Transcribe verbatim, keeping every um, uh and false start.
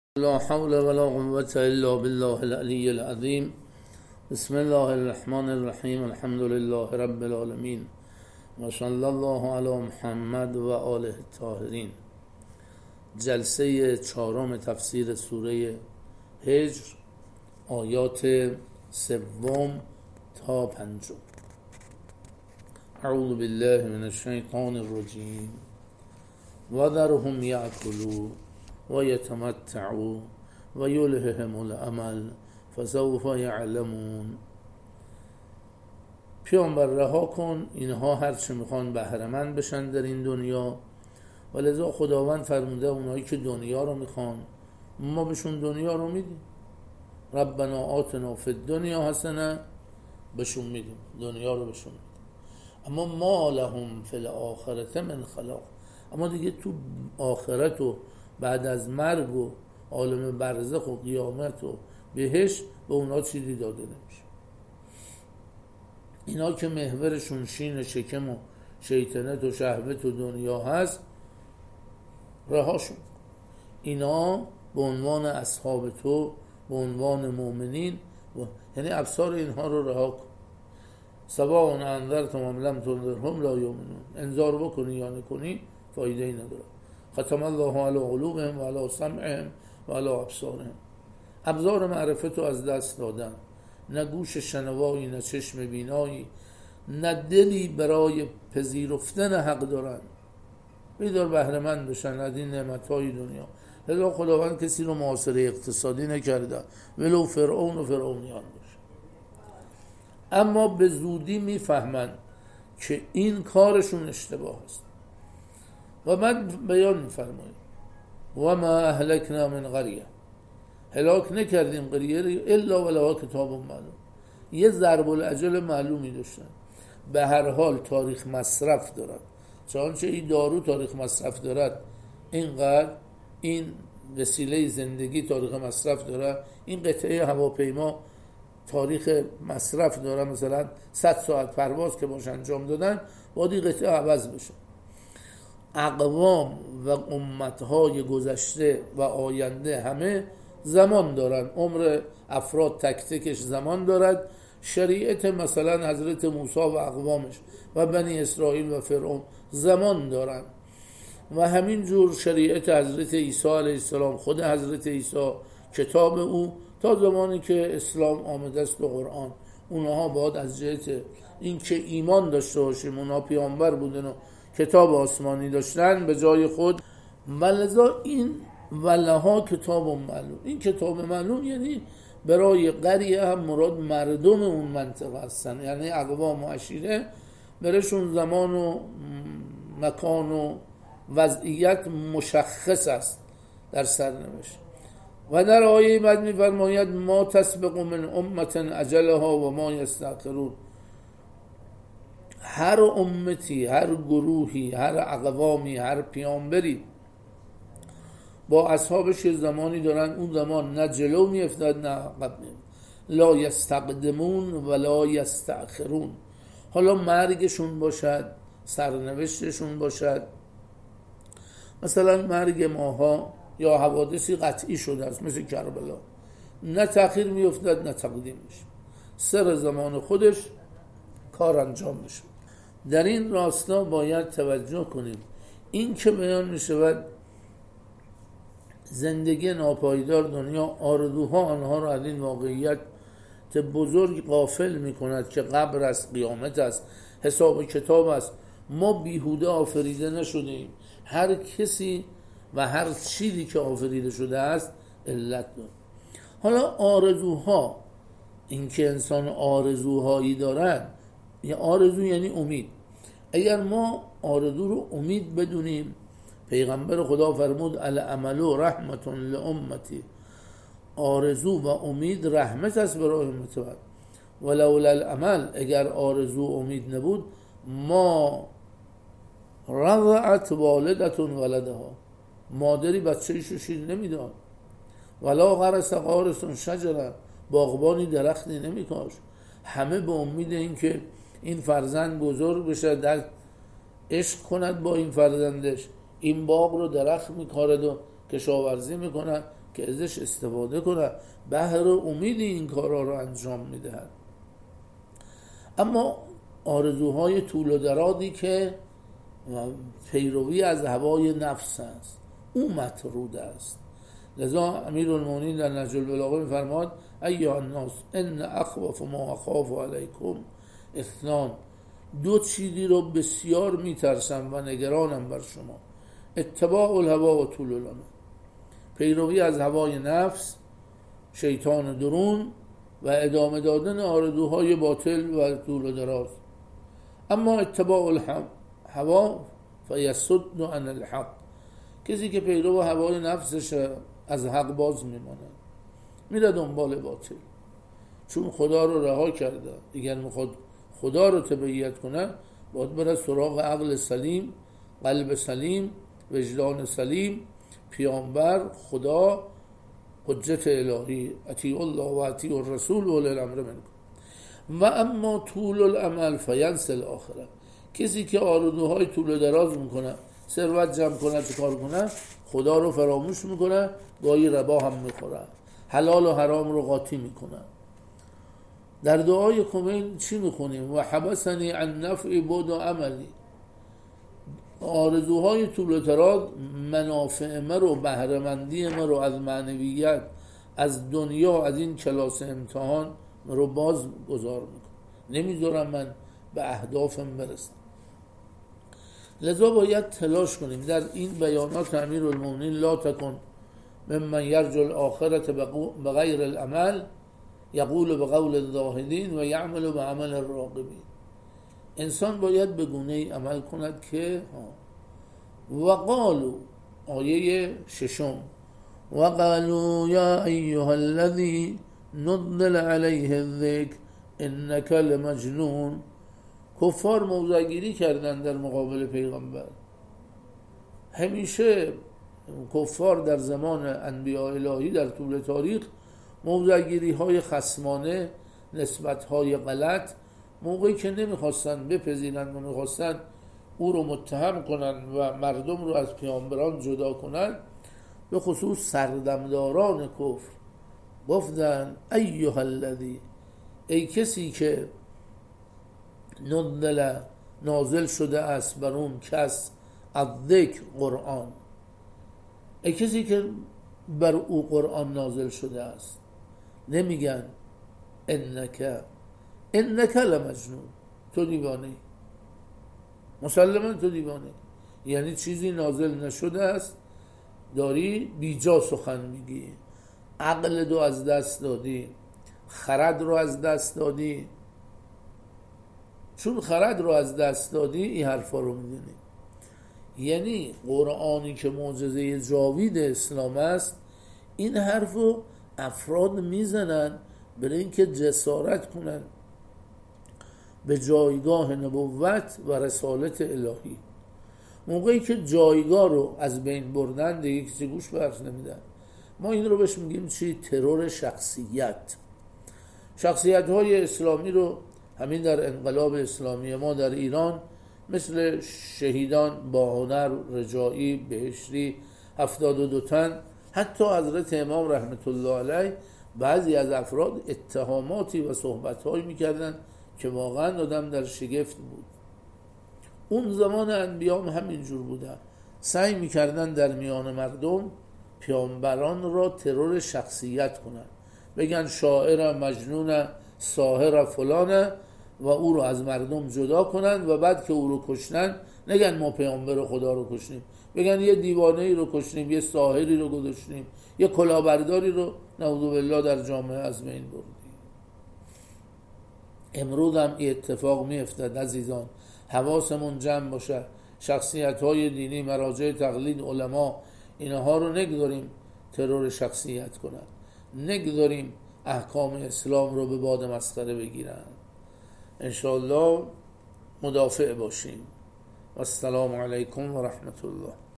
لا حول ولا قوة إلا بالله العلي العظيم. بسم الله الرحمن الرحیم. الحمد لله رب العالمین و صلی الله علی محمد و آله الطاهرین. جلسه چهارم تفسیر سوره هجر، آیات سوم تا پنجم. اعوذ بالله من الشیطان الرجیم. وذرهم یأکلوا و یتمتعوا و یلههم الامل فسوف یعلمون. پیامبر رها کن، اینها هر چه میخوان بهره‌مند بشن در این دنیا، و لذا خداوند فرموده اونایی که دنیا رو میخوان ما بهشون دنیا رو میدیم. ربنا آتنا فی الدنیا حسنه، بهشون میدیم دنیا رو بهشون میدیم. اما ما لهم فی الاخرة من خلاق، اما دیگه تو آخرت و بعد از مرگ و عالم برزخ و قیامت و بهشت به اونا چیزی داده نمیشه. اینا که محورشون شین شکم و شیطنت و شهوت و دنیا هست، رهاشون. اینا به عنوان اصحاب تو، به عنوان مؤمنین، یعنی ابصار اینها رو رها کن. سواء انذرتم ام لم تنذرهم لا یؤمنون. انذار بکنی یا نکنی فایده ای نداره. ختم الله علی قلوبهم و علی سمعهم و علی ابصارهم. ابصار معرفت رو از دست دادن، نه گوش شنوایی، نه چشم بینایی، نه دلی برای پذیرفتن حق دارن. بیدار بهره‌مند بشن از این نعمت‌های دنیا. لذا خداوند کسی رو معاصره اقتصادی نکرده، ولو فرعون و فرعونیان باشه. اما به زودی میفهمن که این کارشون اشتباه است. و من بیان میفرماییم و ما اهلکنا من قریه، هلاک نکردیم قریه الا ولها کتاب معلوم. یه ضرب الاجل معلومی داشتن، به هر حال تاریخ مصرف دارد. چنانچه این دارو تاریخ مصرف دارد، اینقدر این وسیله زندگی تاریخ مصرف دارد، این قطعه هواپیما تاریخ مصرف دارد. مثلا صد ساعت پرواز که باش انجام دادن، باید این قطعه عوض بشه. اقوام و امتهای گذشته و آینده همه زمان دارن. عمر افراد تک تکش زمان دارد. شریعت مثلا حضرت موسی و اقوامش و بنی اسرائیل و فرعون زمان دارن، و همین جور شریعت حضرت عیسی علیه السلام، خود حضرت عیسی، کتاب او تا زمانی که اسلام آمده است و قرآن، اونها باید از جهت این که ایمان داشته باشیم اونها پیامبر بودن و کتاب آسمانی داشتن به جای خود. ولذا این ولها کتاب معلوم، این کتاب معلوم یعنی برای قریه هم مراد مردم اون منطقه هستن، یعنی اقوام و عشیره برشون زمان و مکان و وضعیت مشخص است در سرنوشت. و در آیه بعد می‌فرماید ما تسبق من امة اجلها و ما یستأخرون. هر امتی، هر گروهی، هر اقوامی، هر پیامبری با اصحابش زمانی دارن، اون زمان نه جلو میافتاد نه عقب میافتاد. لا یستقدمون و لا یستأخرون. حالا مرگشون باشد، سرنوشتشون باشد، مثلا مرگ ماها یا حوادثی قطعی شده است مثل کربلا، نه تأخیر میافتاد نه تقدیم میشه، سر زمان خودش کار انجام میشه. در این راستا باید توجه کنیم. این که بیان میشود زندگی ناپایدار دنیا، آرزوها آنها را از این واقعیت بزرگ غافل میکند که قبر است، قیامت است، حساب کتاب است. ما بیهوده آفریده نشدیم. هر کسی و هر چیزی که آفریده شده است علت دارد. حالا آرزوها، این که انسان آرزوهایی دارد، یه آرزو یعنی امید. اگر ما آرزو رو امید بدونیم، پیغمبر خدا فرمود العمل رحمت لامتی، آرزو و امید رحمت است برای امت من. ولولا العمل، اگر آرزو و امید نبود، ما رضعت والدة ولدها، مادری بچه‌ایشو شیر نمیداد. ولا غرس غارس شجره، باغبانی درختی نمیکاشت. همه به امید این که این فرزند بزرگ بشه، در عشق کند با این فرزندش، این باغ رو درخت میکارد و کشاورزی میکنن که ازش استفاده کنن، بهر امید این کارا رو انجام میدهن. اما آرزوهای طول و درازی که پیروی از هوای نفس است، او مطرود است. لذا امیرالمومنین در نهج البلاغه می‌فرماد ایها الناس ان اخوف ما اخاف علیکم اثنان، دو چیزی رو بسیار میترسم و نگرانم بر شما، اتباع الهوا و طول الامل، پیروی از هوای نفس، شیطان درون و ادامه دادن آرزوهای باطل و طول و دراز. اما اتباع الهوا فیصد عن الحق، کسی که پیرو هوای نفسش از حق باز میمانه، میره دنبال باطل، چون خدا رو رها کرده. دیگر میخواد خدا رو تبعیت کنه، باید بره سراغ عقل سلیم، قلب سلیم، وجدان سلیم، پیامبر، خدا، حجت الهی، اطیعوا الله و اطیعوا الرسول و اولی الامر منکم. و اما طول الامل فینسی الاخره، کسی که آرزوهای طول و دراز میکنه، ثروت جمع کنه، چه کار کنه، خدا رو فراموش میکنه، گاهی ربا هم میخوره، حلال و حرام رو قاطی میکنه. در دعای کمیل چی میخونیم؟ و حبسنی عن نفع بود و عملی، آرزوهای طول و دراز منافع ما رو، بهره‌مندی ما رو از معنویت، از دنیا، از این کلاس امتحان ما رو باز گذار میکنه، نمیذارم من به اهدافم برسم. لذا باید تلاش کنیم در این بیانات امیرالمومنین لا تکن ممن یرجو الاخرة بغیر العمل یقول بقول الزاهدین و یعمل بعمل الراغبین. انسان باید به گونه‌ای عمل کند که و قالوا، آیه ششم، و قالوا یا ایها الذی نزل علیه الذکر انک لمجنون، کفار موضع‌گیری کردن در مقابل پیغمبر. همیشه کفار در زمان انبیاء الهی در طول تاریخ موضع‌گیری های خصمانه، نسبت های غلط، موقعی که نمیخواستن بپذیرن و میخواستن او رو متهم کنن و مردم رو از پیامبران جدا کنن، به خصوص سردمداران کفر گفتن ایها الذی، ای کسی که نزل نازل شده است بر اون کس از ذکر قرآن، ای کسی که بر او قرآن نازل شده است. نمیگن انک انک لمجنون، تو دیوانه، مسلما تو دیوانه، یعنی چیزی نازل نشده است، داری بیجا سخن میگی، عقل رو از دست دادی، خرد رو از دست دادی. چون خرد رو از دست دادی این حرفا رو میزنی. یعنی قرآنی که معجزه جاوید اسلام است، این حرف رو افراد میزنن برای اینکه جسارت کنن به جایگاه نبوت و رسالت الهی. موقعی که جایگاه رو از بین بردن دیگه کسی گوش برش نمیدن. ما این رو بهش میگیم چی؟ ترور شخصیت. شخصیت های اسلامی رو همین در انقلاب اسلامی ما در ایران مثل شهیدان با هنر، رجایی، بهشتی، هفتاد و دو تن، حتی حضرت امام رحمت الله علیه، بعضی از افراد اتهاماتی و صحبت‌هایی می‌کردن که واقعا آدم در شگفت بود. اون زمان انبیاء همینجور بودن، سعی می‌کردن در میان مردم پیامبران را ترور شخصیت کنن، بگن شاعر، مجنون، ساحر فلانه و او رو از مردم جدا کنن و بعد که او رو کشتن نگن ما پیامبر خدا رو کشتیم، بگن یه دیوانه ای رو کشتیم، یه ساحری رو گذاشتیم، یه کلاهبرداری رو نعوذ بالله در جامعه از بین بردیم. امروز هم این اتفاق می افتاد. عزیزان حواسمون جمع باشه، شخصیت های دینی، مراجع تقلید، علما، اینها رو نگذاریم ترور شخصیت کنن، نگذاریم احکام اسلام رو به باد مسخره بگیرن. انشاءالله مدافع باشیم. و السلام علیکم و رحمت الله.